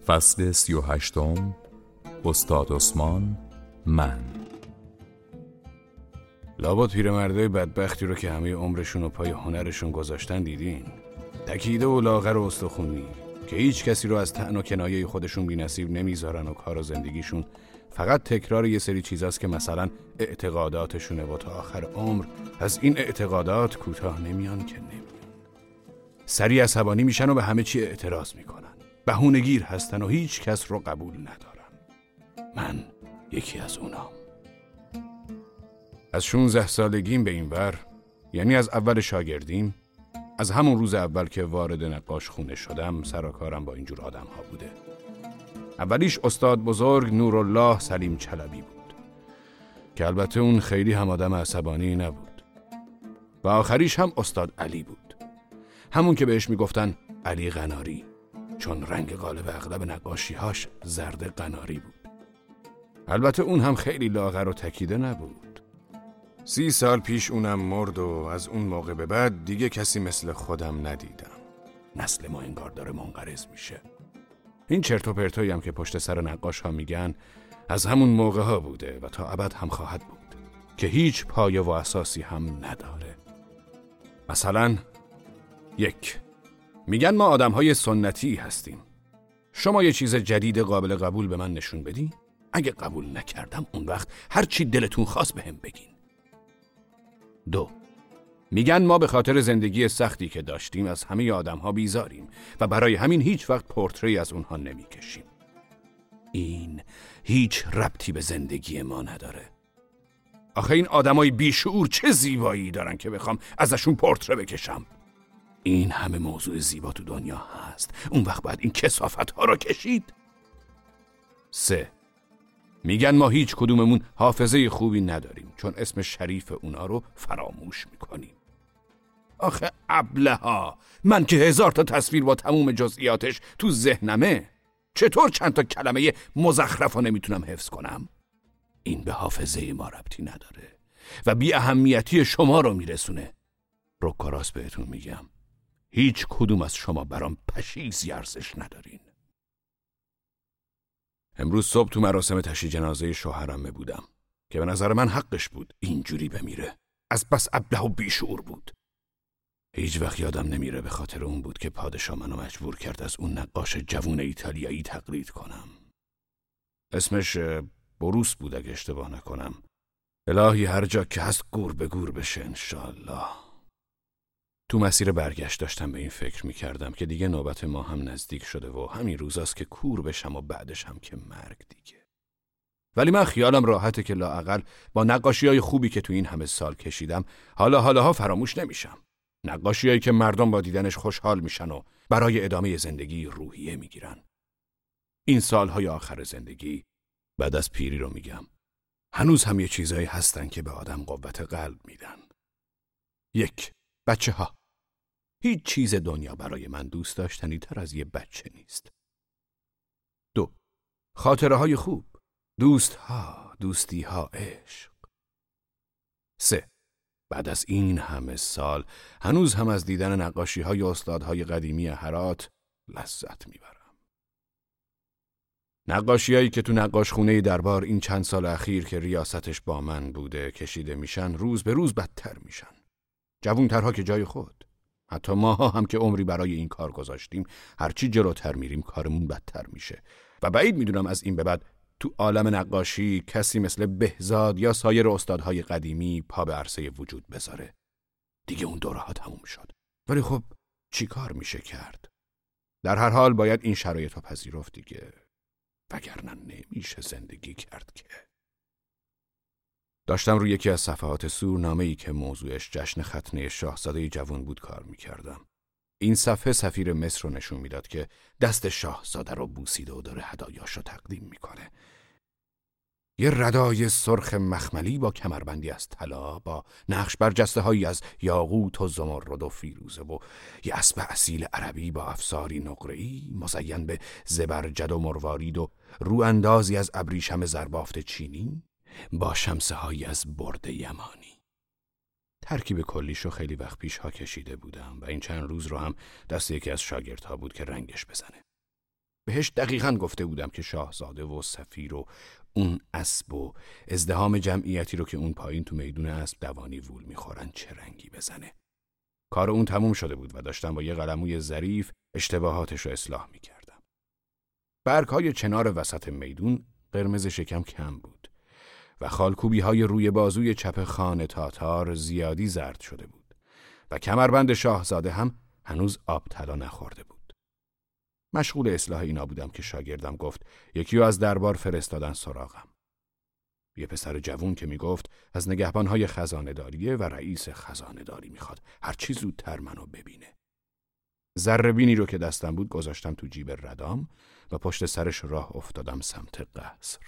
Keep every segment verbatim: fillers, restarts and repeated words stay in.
فصل سی و هشتم. استاد عثمان. من لابد پیرمردای بدبختی رو که همه عمرشون و پای هنرشون گذاشتن دیدین، تکیده و لاغر و استخونی که هیچ کسی رو از طعن و کنایه خودشون بی نصیب نمیذارن و کار و زندگیشون فقط تکرار یه سری چیزاست که مثلا اعتقاداتشونه و تا آخر عمر از این اعتقادات کوتاه نمیان که نمیان. سریع عصبانی میشن و به همه چی اعتراض میکنن، بهونه‌گیر هستن و هیچ کس رو قبول ندارن. من یکی از اونام. از شانزده سالگیم به این ور، یعنی از اول شاگردیم، از همون روز اول که وارد نقاش خونه شدم، سر و کارم با اینجور آدم ها بوده. اولیش استاد بزرگ نورالله سلیم چلبی بود که البته اون خیلی هم آدم عصبانی نبود، و آخریش هم استاد علی بود، همون که بهش میگفتن علی قناری، چون رنگ غالب اغلب نقاشیهاش زرد قناری بود. البته اون هم خیلی لاغر و تکیده نبود. سی سال پیش اونم مرد و از اون موقع به بعد دیگه کسی مثل خودم ندیدم. نسل ما انگار داره منقرض میشه. این چرت و پرتایی هم که پشت سر نقاش ها میگن از همون موقع ها بوده و تا ابد هم خواهد بود که هیچ پایه و اساسی هم نداره. مثلا یک، میگن ما آدم های سنتی هستیم. شما یه چیز جدید قابل قبول به من نشون بدین؟ اگه قبول نکردم اون وقت هر چی دلتون خواست بهم بگین. دو، میگن ما به خاطر زندگی سختی که داشتیم از همه آدم ها بیزاریم و برای همین هیچ وقت پورتری از اونها نمیکشیم. این هیچ ربطی به زندگی ما نداره. آخه این آدمای بیشعور چه زیبایی دارن که بخوام ازشون پورتره بکشم؟ این همه موضوع زیبا تو دنیا هست، اون وقت باید این کثافت ها رو کشید. سه، میگن ما هیچ کدوممون حافظه خوبی نداریم چون اسم شریف اونا رو فراموش میکنیم. آخه ابله‌ها، من که هزار تا تصویر با تموم جزئیاتش تو ذهنمه، چطور چند تا کلمه مزخرف رو نمیتونم حفظ کنم؟ این به حافظه ما ربطی نداره و بی اهمیتی شما رو میرسونه. رو کراس بهتون میگم، هیچ کدوم از شما برام پشیزی ارزش ندارین. امروز صبح تو مراسم تشییع جنازه شوهرم بودم که به نظر من حقش بود اینجوری بمیره. از بس ابله و بیشعور بود. هیچ وقت یادم نمیره به خاطر اون بود که پادشاه منو مجبور کرد از اون نقاش جوون ایتالیایی تقلید کنم. اسمش بروس بود اگه اشتباه نکنم. الهی هر جا که هست گور به گور بشه انشالله. تو مسیر برگشت داشتم به این فکر میکردم که دیگه نوبت ما هم نزدیک شده و همین روزاست که کور بشم و بعدش هم که مرگ دیگه. ولی من خیالم راحته که لااقل با نقاشی‌های خوبی که تو این همه سال کشیدم حالا حالاها فراموش نمیشم. نقاشی‌هایی که مردم با دیدنش خوشحال میشن و برای ادامه زندگی روحیه میگیرن. این سالهای آخر زندگی بعد از پیری رو میگم، هنوز هم یه چیزایی هستن که به آدم قوت قلب میدن. یک، بچه ها. هیچ چیز دنیا برای من دوست داشتنی تر از یه بچه نیست. دو، خاطره های خوب، دوست ها، دوستی ها، عشق. سه، بعد از این همه سال هنوز هم از دیدن نقاشی های استادهای قدیمی هرات لذت میبرم. نقاشی هایی که تو نقاش خونه دربار این چند سال اخیر که ریاستش با من بوده کشیده میشن روز به روز بدتر میشن. جوونترها که جای خود. حتی ماها هم که عمری برای این کار گذاشتیم هرچی جلوتر میریم کارمون بدتر میشه و بعید میدونم از این به بعد تو عالم نقاشی کسی مثل بهزاد یا سایر استادهای قدیمی پا به عرصه وجود بذاره. دیگه اون دوره‌ها تموم شد. ولی خب چی کار میشه کرد؟ در هر حال باید این شرایط رو پذیرفت دیگه، وگرنه نمیشه زندگی کرد که. داشتم روی یکی از صفحات سورنامه‌ای که موضوعش جشن ختنه شاهزاده جوان بود کار می‌کردم. این صفحه سفیر مصر رو نشون میداد که دست شاهزاده رو بوسیده و داره هدایاشو تقدیم میکنه. یه ردای سرخ مخملی با کمربندی از طلا با نقش برجسته هایی از یاقوت و زمرد و فیروزه و یه اسب اصیل عربی با افساری نقره‌ای مزین به زبرجد و مروارید و رو اندازی از ابریشم زربافت چینی با شمسه هایی از برد یمانی. ترکیب کلیشو خیلی وقت پیش ها کشیده بودم و این چند روز رو هم دست یکی از شاگردها بود که رنگش بزنه. بهش دقیقاً گفته بودم که شاهزاده و سفیر و اون اسب و ازدحام جمعیتی رو که اون پایین تو میدون اسب دوانی وول میخورن چه رنگی بزنه. کار اون تموم شده بود و داشتم با یه قلموی ظریف اشتباهاتش رو اصلاح میکردم. برگ‌های چنار وسط میدون قرمز شکم کم بود و خالکوبی‌های روی بازوی چپ خان تاتار زیادی زرد شده بود و کمربند شاهزاده هم هنوز آب طلا نخورده بود. مشغول اصلاح اینا بودم که شاگردم گفت یکیو از دربار فرستادن سراغم. یه پسر جوون که میگفت از نگهبانهای خزانه داریه و رئیس خزانه داری میخواد هرچی زودتر منو ببینه. ذره‌بینی رو که دستم بود گذاشتم تو جیب ردام و پشت سرش راه افتادم سمت قصر.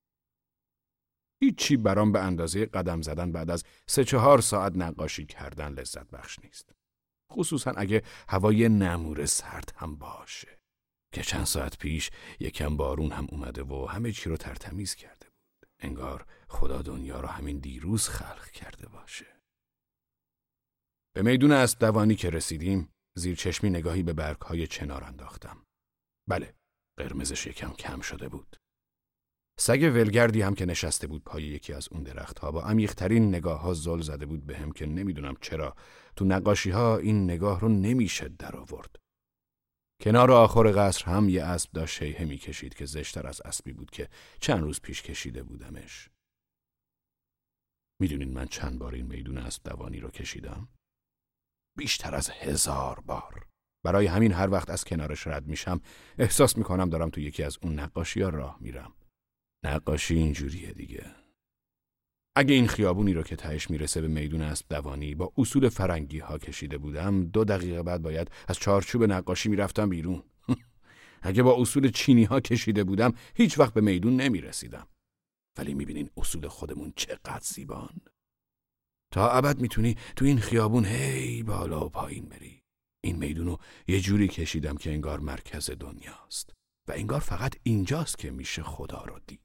هیچی برام به اندازه قدم زدن بعد از سه چهار ساعت نقاشی کردن لذت بخش نیست. خصوصا اگه هوای نمور سرد هم باشه. که چند ساعت پیش یکم بارون هم اومده و همه چی رو ترتمیز کرده بود. انگار خدا دنیا رو همین دیروز خلق کرده باشه. به میدون اسب دوانی که رسیدیم زیر چشمی نگاهی به برگ‌های چنار انداختم. بله، قرمزش یکم کم شده بود. سگ ولگردی هم که نشسته بود پای یکی از اون درخت‌ها با عمیق‌ترین نگاه‌ها زل زده بود بهم که نمیدونم چرا تو نقاشی‌ها این نگاه رو نمیشه در آورد. کنار آخر قصر هم یه اسب داشت شیهه می‌کشید که زشتر از اسبی بود که چند روز پیش کشیده بودمش. میدونین من چند بار این میدون اسب دوانی رو کشیدم؟ بیشتر از هزار بار. برای همین هر وقت از کنارش رد میشم احساس میکنم دارم تو یکی از اون نقاشی‌ها راه میرم. نقاشی اینجوریه دیگه. اگه این خیابونی رو که تهش میرسه به میدون اسب دوانی با اصول فرنگی ها کشیده بودم دو دقیقه بعد باید از چارچوب نقاشی میرفتم بیرون. اگه با اصول چینی ها کشیده بودم هیچ وقت به میدون نمیرسیدم. ولی میبینین اصول خودمون چقدر زیبان. تا ابد میتونی تو این خیابون هی بالا و پایین بری. این میدونو یه جوری کشیدم که انگار مرکز دنیاست و انگار فقط اینجاست که میشه خدا رو دید.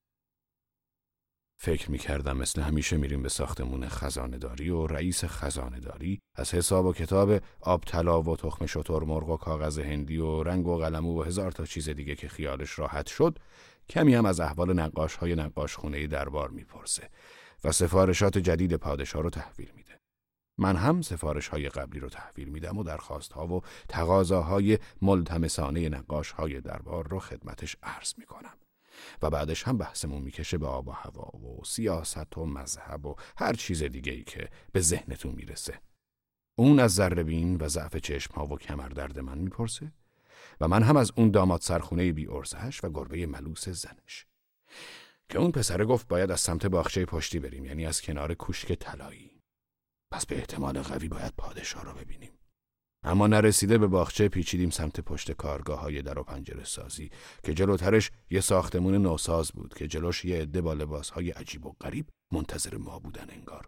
فکر میکردم مثل همیشه میریم به ساختمون خزانه داری و رئیس خزانه داری از حساب و کتاب آب طلا و تخم شترمرغ و کاغذ هندی و رنگ و قلمو و هزار تا چیز دیگه که خیالش راحت شد کمی هم از احوال نقاش های نقاش خونه دربار میپرسه و سفارشات جدید پادشاه رو تحویل میده. من هم سفارش های قبلی رو تحویل میدم و درخواست ها و تقاضاهای ملتمسانه نقاش های دربار رو خدمتش عرض میکنم. و بعدش هم بحثمون میکشه به آب و هوا و سیاست و مذهب و هر چیز دیگه ای که به ذهنتون میرسه. اون از ذره‌بین و ضعف چشم ها و کمردرد من میپرسه و من هم از اون داماد سرخونه بی ارزش و گربه ملوس زنش. که اون پسره گفت باید از سمت باغچه پشتی بریم، یعنی از کنار کوشک طلایی. پس به احتمال قوی باید پادشاه رو ببینیم. اما نرسیده به باغچه پیچیدیم سمت پشت کارگاه های در و پنجره سازی که جلوترش یه ساختمون نوساز بود که جلوش یه عده با لباس های عجیب و غریب منتظر ما بودن انگار.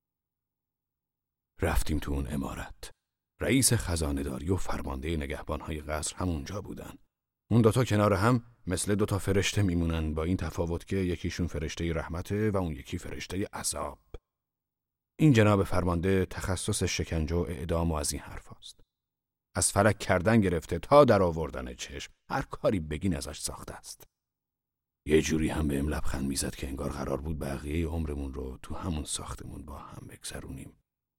رفتیم تو اون عمارت. رئیس خزانه داری و فرمانده نگهبان های قصر هم اونجا بودن. اون دوتا کنار هم مثل دوتا فرشته میمونن با این تفاوت که یکیشون فرشته رحمته و اون یکی فرشته عذاب. این جناب فرمانده تخصص شکنجه و اعدام و از این حرف هست. از فلک کردن گرفته تا در آوردن چشم هر کاری بگین ازش ساخته است. یه جوری هم بهم لبخند میزد که انگار قرار بود بقیه عمرمون رو تو همون ساختمون با هم بگذرونیم.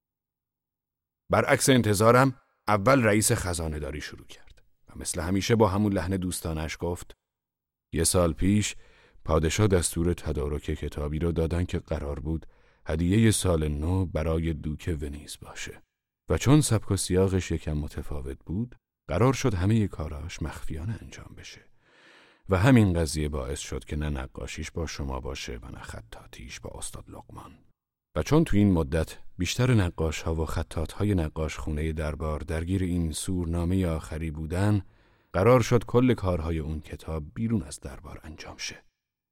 برعکس انتظارم اول رئیس خزانه داری شروع کرد و مثل همیشه با همون لحن دوستانش گفت یه سال پیش پادشاه دستور تدارک کتابی رو دادن که قرار بود هدیه سال نو برای دوک ونیز باشه و چون سبک و سیاقش یکم متفاوت بود قرار شد همه کاراش مخفیانه انجام بشه و همین قضیه باعث شد که نه نقاشیش با شما باشه و نه خطاطیش با استاد لقمان. و چون تو این مدت بیشتر نقاش ها و خطاط های نقاش خونه دربار درگیر این سورنامه آخری بودن قرار شد کل کارهای اون کتاب بیرون از دربار انجام شه.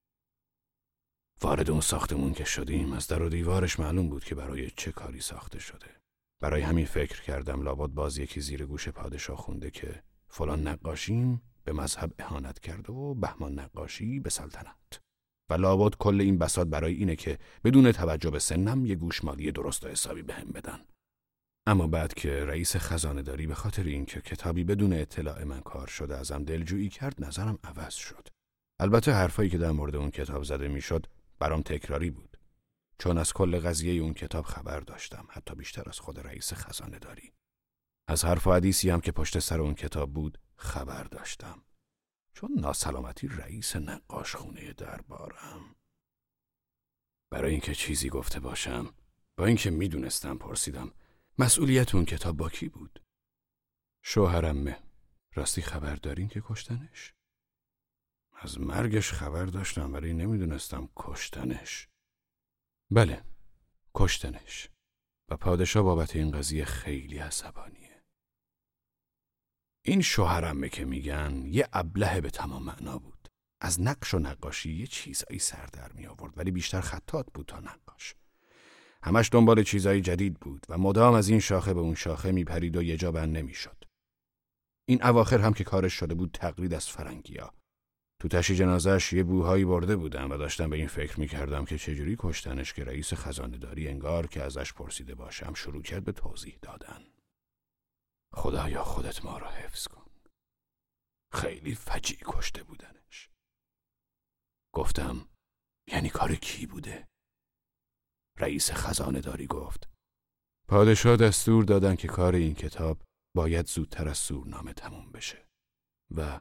وارد اون ساختمون که شدیم از در و دیوارش معلوم بود که برای چه کاری ساخته شده. برای همین فکر کردم لابد باز یکی زیر گوش پادشاه خونده که فلان نقاشیم به مذهب اهانت کرده و بهمان نقاشی به سلطنت. و لابد کل این بساط برای اینه که بدون توجه به سنم یه گوشمالی درست و حسابی بهم بدن. اما بعد که رئیس خزانه‌داری به خاطر اینکه کتابی بدون اطلاع من کار شده ازم دلجویی کرد، نظرم عوض شد. البته حرفایی که در مورد اون کتاب زده میشد برام تکراری بود، چون از کل قضیه اون کتاب خبر داشتم، حتی بیشتر از خود رئیس خزانه‌داری. از حرف و حدیثی هم که پشت سر اون کتاب بود خبر داشتم، چون ناسلامتی رئیس نقاشخونه دربارم. برای اینکه چیزی گفته باشم، با اینکه میدونستم، پرسیدم مسئولیت اون کتاب با کی بود؟ شوهرمه. راستی خبر دارین که کشتنش؟ از مرگش خبر داشتم ولی نمیدونستم کشتنش. بله، کشتنش. و پادشاه بابت این قضیه خیلی عصبانیه. این شوهرمه که میگن یه ابله به تمام معنا بود. از نقش و نقاشی یه چیزایی سر در می آورد، ولی بیشتر خطاط بود تا نقاش. همش دنبال چیزایی جدید بود و مدام از این شاخه به اون شاخه می پرید و یه جا بند نمی شد. این اواخر هم که کارش شده بود تقلید از فرنگیا. تو تشییع جنازه‌اش یه بوهایی برده بودم و داشتم به این فکر می کردم که چجوری کشتنش که رئیس خزانه‌داری انگار که ازش پرسیده باشم شروع کرد به توضیح دادن. خدایا خودت ما را حفظ کن. خیلی فجیع کشته بودنش. گفتم یعنی کار کی بوده؟ رئیس خزانه‌داری گفت پادشاه دستور دادن که کار این کتاب باید زودتر از سورنامه تموم بشه و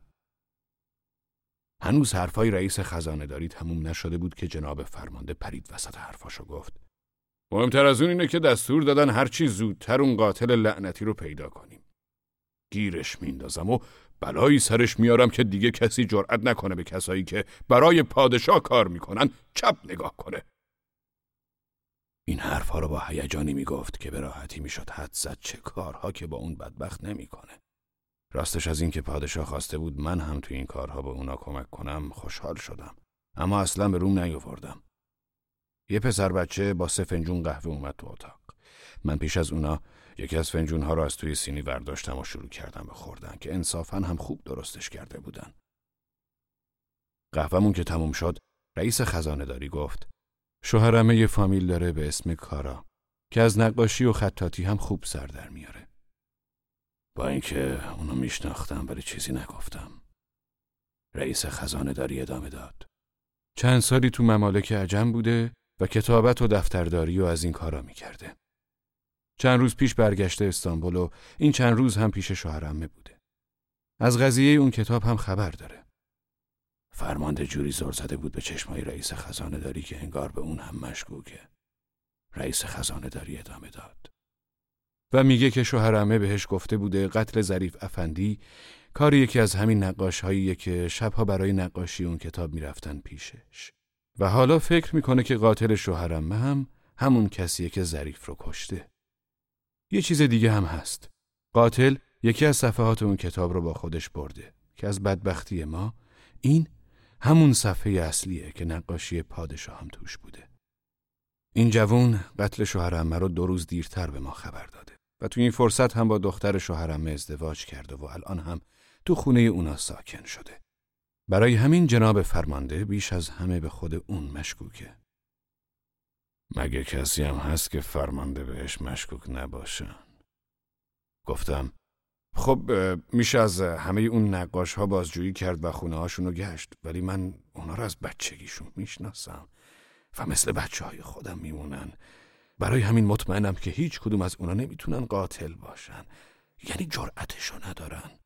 هنوز حرفای رئیس خزانه‌داری تموم نشده بود که جناب فرمانده پرید وسط حرفاشو گفت مهمتر از اون اینه که دستور دادن هرچی زودتر اون قاتل لعنتی رو پیدا کنیم. گیرش میندازم و بلایی سرش میارم که دیگه کسی جرئت نکنه به کسایی که برای پادشاه کار میکنن چپ نگاه کنه. این حرفا رو با هیجانی میگفت که به راحتی میشد حد زد چه کارها که با اون بدبخت نمیکنه. راستش از این که پادشاه خواسته بود من هم توی این کارها به اونا کمک کنم خوشحال شدم، اما اصلا به روم نیاوردم. یه پسر بچه با سه فنجون قهوه اومد تو اتاق. من پیش از اونا یکی از فنجونها رو از توی سینی برداشتم و شروع کردم به خوردن که انصافاً هم خوب درستش کرده بودن. قهوه‌مون که تموم شد رئیس خزانه‌داری گفت شوهرمه یه فامیل داره به اسم کارا که از نقاشی و خطاطی هم خوب سر در میاره. با اینکه اونو میشناختم ولی چیزی نگفتم. رئیس خزانه‌داری ادامه داد چند سالی تو ممالک عجم بوده و کتابت و دفترداری و از این کارا میکرده. چند روز پیش برگشته استانبول و این چند روز هم پیش شوهرمه بوده. از قضیه اون کتاب هم خبر داره. فرمانده جوری زل زده بود به چشمای رئیس خزانه‌داری که انگار به اون هم مشکوکه. رئیس خزانه‌داری ادامه داد و میگه که شوهرمه بهش گفته بوده قتل ظریف افندی کار یکی از همین نقاش‌هاییه که شبها برای نقاشی اون کتاب میرفتن پیشش و حالا فکر میکنه که قاتل شوهرمه هم همون کسیه که ظریف رو کشته. یه چیز دیگه هم هست. قاتل یکی از صفحات اون کتاب رو با خودش برده که از بدبختی ما این همون صفحه اصلیه که نقاشی پادشاه هم توش بوده. این جوون قتل شوهرمه رو دو روز دیرتر به ما خبر داده و تو این فرصت هم با دختر شوهرمه ازدواج کرده و الان هم تو خونه اونا ساکن شده. برای همین جناب فرمانده بیش از همه به خود اون مشکوکه. مگه کسی هم هست که فرمانده بهش مشکوک نباشن؟ گفتم خب میشه از همه اون نقاش ها بازجویی کرد و خونه هاشون رو گشت، ولی من اونا رو از بچگیشون میشناسم و مثل بچه های خودم میمونن. برای همین مطمئنم که هیچ کدوم از اونا نمیتونن قاتل باشن، یعنی جرأتشو ندارن.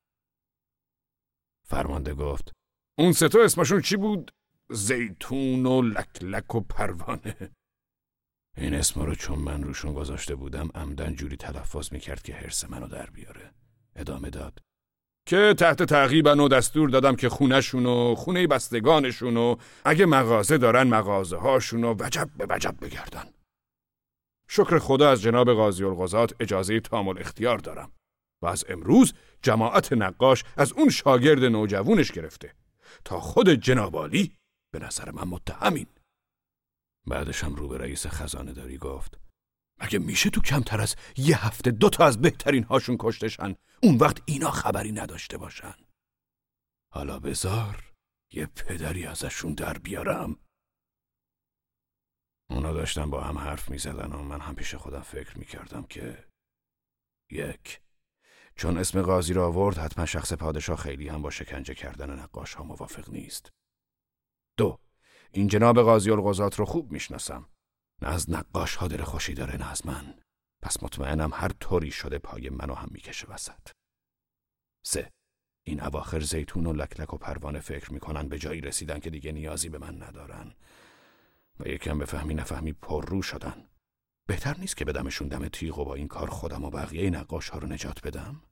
فرمانده گفت اون سه تا اسمشون چی بود؟ زیتون و لکلک و پروانه. این اسم رو چون من روشون گذاشته بودم عمدن جوری تلفظ میکرد که حرص منو در بیاره. ادامه داد که تحت تعقیبن و دستور دادم که خونه‌شون و خونه بستگانشون و اگه مغازه دارن مغازه هاشون و وجب به وجب بگردن. شکر خدا از جناب قاضی القضات اجازه تام الاختیار دارم و از امروز جماعت نقاش از اون شاگرد نوجوانش گرفته تا خود جناب عالی به نظر من متهمین. بعدش هم رو به رئیس خزانه‌داری گفت مگه میشه تو کمتر از یه هفته دوتا از بهترین هاشون کشتشن اون وقت اینا خبری نداشته باشن؟ حالا بذار یه پدری ازشون در بیارم. اونا داشتن با هم حرف میزدن و من هم پیش خودم فکر میکردم که یک، چون اسم قاضی را آورد حتما شخص پادشاه خیلی هم با شکنجه کردن نقاش ها موافق نیست. دو، این جناب قاضی القضات رو خوب میشناسم. نه از نقاش ها دل خوشی داره نه از من. پس مطمئنم هر طوری شده پای منو هم میکشه وسط. سه، این اواخر زیتون و لکلک و پروانه فکر میکنن به جایی رسیدن که دیگه نیازی به من ندارن و یکم به فهمی نفهمی پر رو شدن. بهتر نیست که بدمشون دم تیغ و با این کار خودم و بقیه نقاش ها رو نجات بدم؟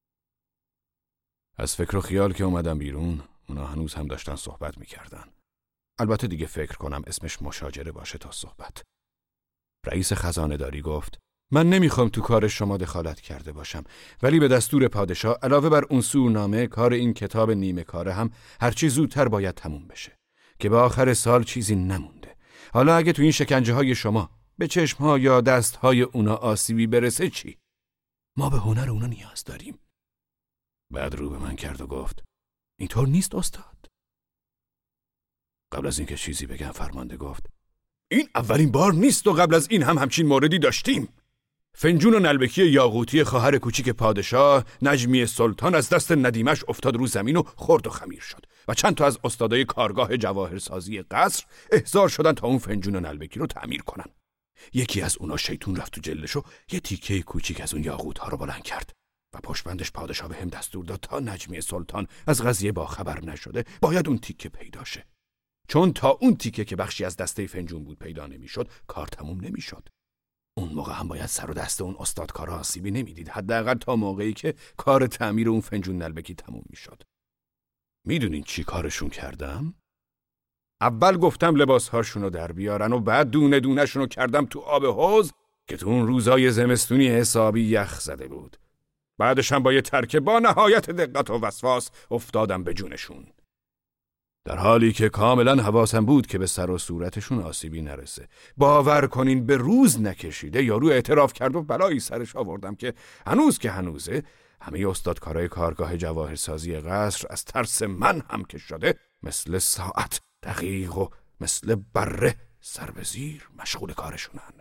از فکر و خیال که اومدم بیرون، اونا هنوز هم داشتن صحبت میکردن. البته دیگه فکر کنم اسمش مشاجره باشه تا صحبت. رئیس خزانه داری گفت من نمیخوام تو کار شما دخالت کرده باشم، ولی به دستور پادشاه علاوه بر اون سورنامه کار این کتاب نیمه کاره هم هرچی زودتر باید تموم بشه که به آخر سال چیزی نمونده. حالا اگه تو این شکنجه های شما به چشم ها یا دست های اونا آسیبی برسه چی؟ ما به هنر اونا نیاز داریم. بعد رو به من کرد و گفت اینطور نیست استاد. قبل از اینکه چیزی بگم فرمانده گفت این اولین بار نیست و قبل از این هم همچین موردی داشتیم. فنجون و نلبکی یاقوتی خواهر کوچیک پادشاه نجمی سلطان از دست ندیمش افتاد رو زمین و خرد و خمیر شد و چند تا از استادای کارگاه جواهرسازی قصر احضار شدن تا اون فنجون و نلبکی رو تعمیر کنن. یکی از اونا شیطون رفت تو جلدش و یه تیکه کوچیک از اون یاقوت ها رو بلند کرد و پشتبندش پادشاه به هم دستور داد تا نجمی سلطان از قضیه با خبر نشده باید اون تیکه پیدا شه. چون تا اون تیکه که بخشی از دسته فنجون بود پیدا نمیشد، کار تموم نمیشد. اون موقع هم باید سر و دست اون استادکارا آسیبی نمیدید، حداقل تا موقعی که کار تعمیر اون فنجون نلبکی تموم میشد. میدونین چی کارشون کردم؟ اول گفتم لباسهاشونو در بیارن و بعد دونه دونه شونو کردم تو آب حوض که تو اون روزای زمستونی حسابی یخ زده بود. بعدش هم با یه ترکه با نهایت دقت و وسواس افتادم به جونشون. در حالی که کاملا حواسم بود که به سر و صورتشون آسیبی نرسه. باور کنین به روز نکشیده یارو اعتراف کرد و بلایی سرش آوردم که هنوز که هنوزه همه استادکارای کارگاه جواهرسازی قصر از ترس من هم که شده مثل ساعت دقیق و مثل بره سر به زیر مشغول کارشونن.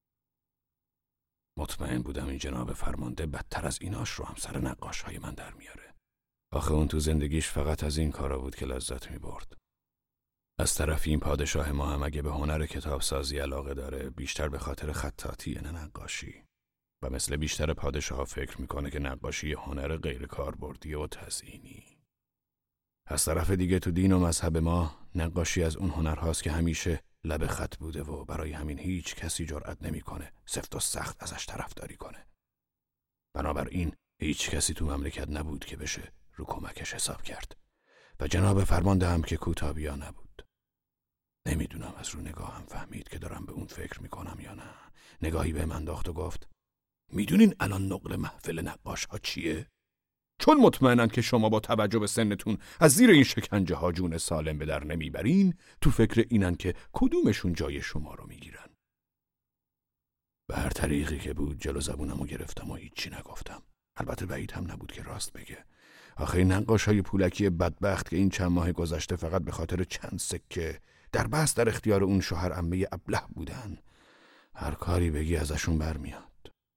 مطمئن بودم این جناب فرمانده بدتر از ایناش رو هم سر نقاش های من در میاره. آخه اون تو زندگیش فقط از این کارا بود که لذت می برد. از طرفی این پادشاه ما هم اگه به هنر کتابسازی علاقه داره بیشتر به خاطر خطاطی نه نقاشی و مثل بیشتر پادشاه فکر میکنه که نقاشی هنر غیر کاربردی و تزئینی. از طرف دیگه تو دین و مذهب ما نقاشی از اون هنرهاست که همیشه لب خط بوده و برای همین هیچ کسی جرئت نمیکنه سفت و سخت ازش طرفداری کنه. بنابراین هیچ کسی تو مملکت نبود که بشه رو کمکش حساب کرد و جناب فرمانده هم که کوتابیا نبود. نمیدونم از رو نگاهم فهمید که دارم به اون فکر میکنم یا نه. نگاهی به من انداخت و گفت میدونین الان نقل محفل نقاش ها چیه؟ چون مطمئنن که شما با توجه به سنتون از زیر این شکنجه ها جون سالم به در نمیبرین، تو فکر اینن که کدومشون جای شما رو میگیرن. به هر طریقی که بود جلو زبونمو گرفتم و هیچی نگفتم. البته بعید هم نبود که راست بگه. آخه این نقاش‌های پولکی بدبخت که این چند ماه گذشته فقط به خاطر چند سکه در بس در اختیار اون شوهر عمه ابله بودن، هر کاری بگی ازشون برمیاد.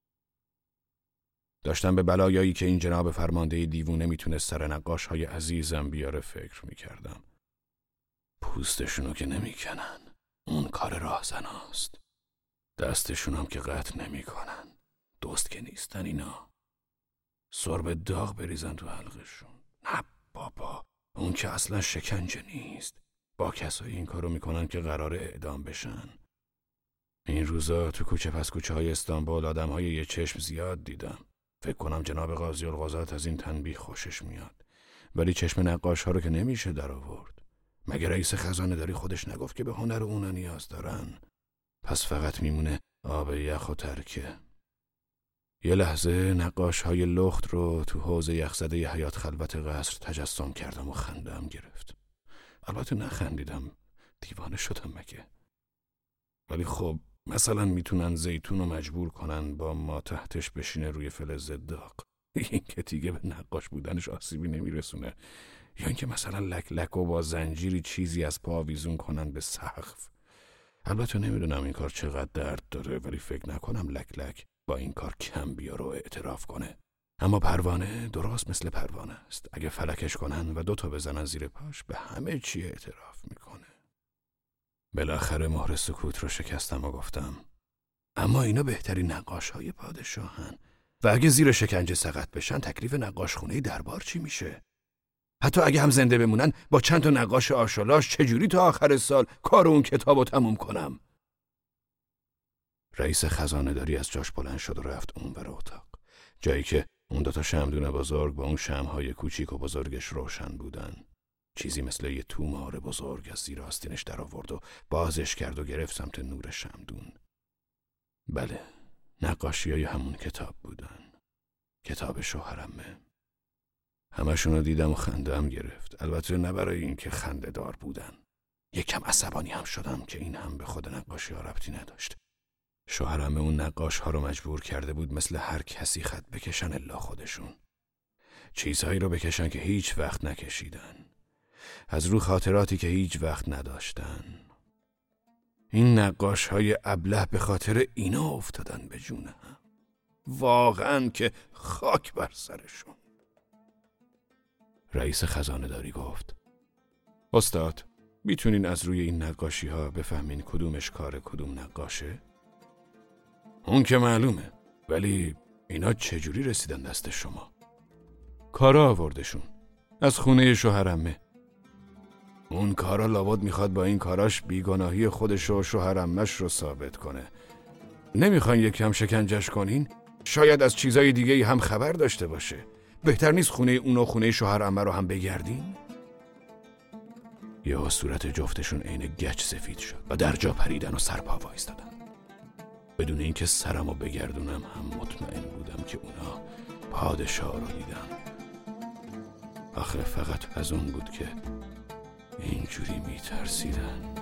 داشتم به بلایایی که این جناب فرمانده دیوونه میتونه سر نقاش‌های عزیزم بیاره فکر میکردم. پوستشونو که نمیکنن، اون کار راهزناست. دستشون هم که قطع نمیکنن، دوست که نیستن اینا. سرب داغ بریزن تو حلقشون. نه بابا، اون که اصلا شکنجه نیست. با کسایی این کارو میکنن که قراره اعدام بشن. این روزا تو کوچه پس کوچه های استانبول آدم های یه چشم زیاد دیدم. فکر کنم جناب قاضی القضات از این تنبیه خوشش میاد. ولی چشم نقاش ها رو که نمیشه در آورد. مگه رئیس خزانه داری خودش نگفت که به هنر اونا نیاز دارن؟ پس فقط میمونه آب یخ و ترکه. یه لحظه نقاش های لخت رو تو حوض یخزده ی حیات خلوت قصر تجسم کردم و خندم گرفت. البته نخندیدم، دیوانه شدم مگه. ولی خب مثلا میتونن زیتون رو مجبور کنن با ما تحتش بشینه روی فلز داغ. این که دیگه به نقاش بودنش آسیبی نمیرسونه. یا اینکه مثلا لک لک و با زنجیری چیزی از پا آویزون کنن به سقف. البته نمیدونم این کار چقدر درد داره، ولی فکر نکنم لک لک با این کار کم بیار و اعتراف کنه. اما پروانه درست مثل پروانه است. اگه فلکش کنن و دوتا بزنن زیر پاش به همه چی اعتراف میکنه. بالاخره مهر سکوت رو شکستم و گفتم اما اینا بهترین نقاش های پادشاهن و اگه زیر شکنجه سقط بشن تکلیف نقاش خونه دربار چی میشه؟ حتی اگه هم زنده بمونن با چند تا نقاش آشالاش چجوری تا آخر سال کار اون کتاب رو تموم کنم؟ رئیس خزانه داری از جاش بلند شد و رفت اون بر اتاق، جایی که اون دوتا شمعدون بزرگ با اون شمعهای کوچیک و بزرگش روشن بودن. چیزی مثل یه تومار بزرگ از زیر آستینش در آورد و بازش کرد و گرفت سمت نور شمعدون. بله، نقاشی های همون کتاب بودن. کتاب شوهرمه. همشون رو دیدم و خنده هم گرفت. البته نه برای این که خنده دار بودن. یکم عصبانی هم شدم که این هم به خود نقاشی ها ربطی نداشت. شوهرم اون نقاش ها رو مجبور کرده بود مثل هر کسی خط بکشن الا خودشون. چیزهایی رو بکشن که هیچ وقت نکشیدن. از رو خاطراتی که هیچ وقت نداشتن. این نقاش های ابله به خاطر اینا افتادن به جون هم. واقعا که خاک بر سرشون. رئیس خزانه داری گفت استاد، میتونین از روی این نقاشی ها بفهمین کدومش کار کدوم نقاشه؟ اون که معلومه، ولی اینا چجوری رسیدن دست شما؟ کارا آوردشون از خونه شوهرمه. اون کارا لابد میخواد با این کاراش بیگناهی خودش و شوهرمش رو ثابت کنه. نمیخواین یکم شکنجش کنین؟ شاید از چیزای دیگه هم خبر داشته باشه. بهتر نیست خونه اون و خونه شوهرمه رو هم بگردین؟ یه صورت جفتشون عین گچ سفید شد و در جا پریدن و سرپا وایستادن. بدون اینکه سرمو بگردونم هم مطمئن بودم که اونا پادشاه رو دیدن. آخر فقط از اون بود که اینجوری میترسیدن.